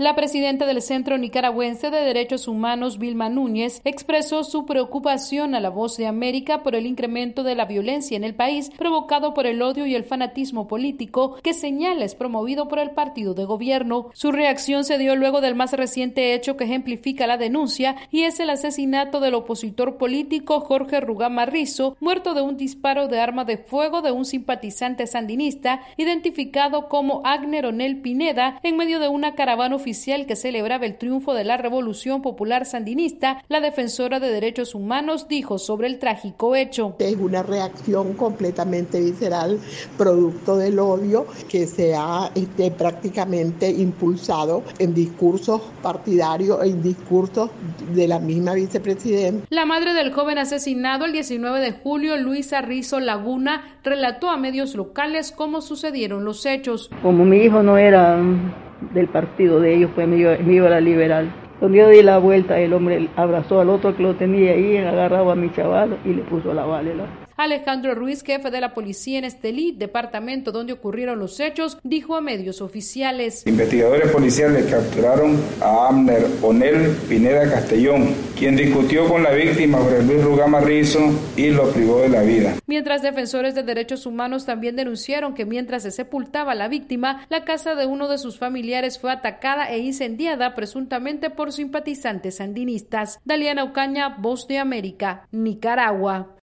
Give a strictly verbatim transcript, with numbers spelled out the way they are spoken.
La presidenta del Centro Nicaragüense de Derechos Humanos, Vilma Núñez, expresó su preocupación a La Voz de América por el incremento de la violencia en el país provocado por el odio y el fanatismo político que señala es promovido por el partido de gobierno. Su reacción se dio luego del más reciente hecho que ejemplifica la denuncia y es el asesinato del opositor político Jorge Rugama Rizo, muerto de un disparo de arma de fuego de un simpatizante sandinista identificado como Agner Onel Pineda en medio de una caravana oficial que celebraba el triunfo de la Revolución Popular Sandinista. La defensora de derechos humanos dijo sobre el trágico hecho: es una reacción completamente visceral, producto del odio que se ha este, prácticamente impulsado en discursos partidarios, en discursos de la misma vicepresidenta. La madre del joven asesinado el diecinueve de julio, Luisa Rizo Laguna, relató a medios locales cómo sucedieron los hechos. Como mi hijo no era del partido de ellos, pues me iba, me iba a la liberal. Cuando yo di la vuelta, el hombre abrazó al otro que lo tenía ahí, agarraba a mi chaval y le puso la bala. Alejandro Ruiz, jefe de la policía en Estelí, departamento donde ocurrieron los hechos, dijo a medios oficiales: investigadores policiales capturaron a Agner Onel Pineda Castellón, quien discutió con la víctima Jorge Luis Rugama Rizo y lo privó de la vida. Mientras defensores de derechos humanos también denunciaron que mientras se sepultaba a la víctima, la casa de uno de sus familiares fue atacada e incendiada presuntamente por simpatizantes sandinistas. Daliana Ocaña, Voz de América, Nicaragua.